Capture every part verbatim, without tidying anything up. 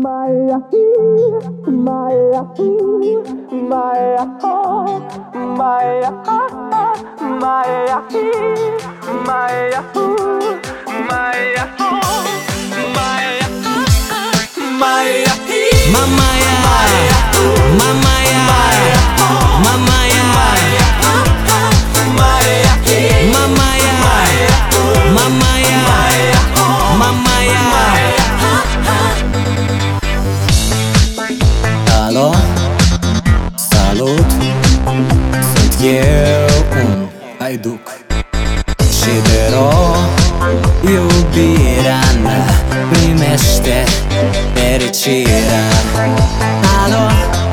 Maya, Maya, Maya, Maya, Maya, Maya, Maya, Maya, Maya, Mamaya, Mamaya, Mamaya, Mamaya, Mamaya, Mamaya. Alo, salut, sunt eu un haiduc și te rog, iubirea mea, primește fericirea. Alo,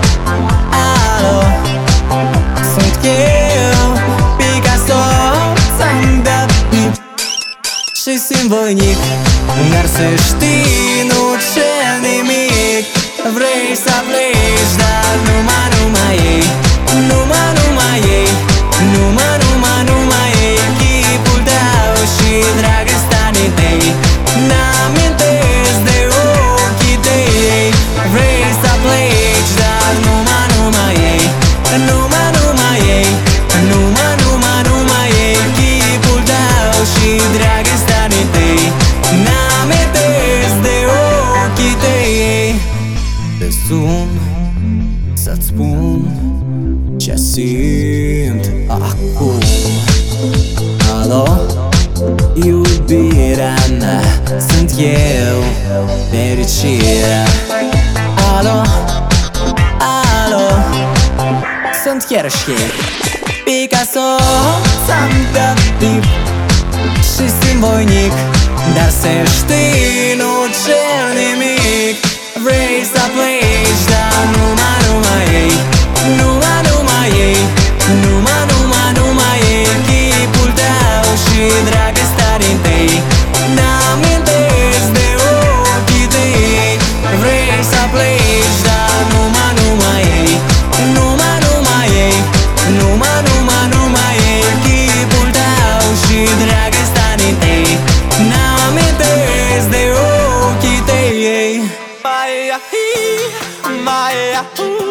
alo, sunt eu, Picasso, ți-am dat bip și simt voinic, dar să știi, nu cer nimic. Vrei să pleci, dar numai, numai ei, numai, numai ei, numai, numai, numai ei, chipul tău și dragostea tăi, n-amintesc de ochii tăi. Vrei să pleci, dar numai, numai ei, numai, numai ei, numai, numai, numai ei, chipul tău și dragostea tăi, n-amintesc de ochii tăi. Te sun să-ți spun ce simt acum. Alo, iubirea mea, sunt eu, fericirea. Alo, alo, sunt chiar și Picasso, ți-am dat tip și simt voinic, dar să știi, nu cer nimic. Vrei să pleci, dar numai, numai ei, numai, numai ei, numai, numai, numai ei, chipul tău și dragostea din tăi, n-amintesc de ochii tăi. Vrei să pleci, dar numai, numai ei, numai, numai ei, numai, numai, numai ei, chipul tău și dragostea din tăi, n-amintesc de ochii tăi. Maya, Maya,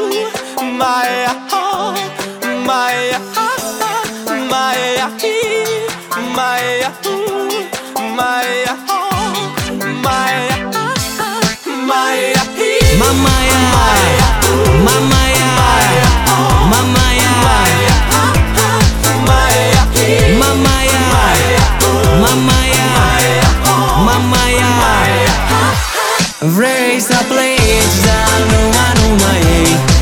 Maya, Maya, Maya, Maya, Maya, Maya, Maya, Mamaya, Mamaya, Mamaya, Mamaya, Mamaya, Mamaya. Vrei să pleci, dar numai, numai ei,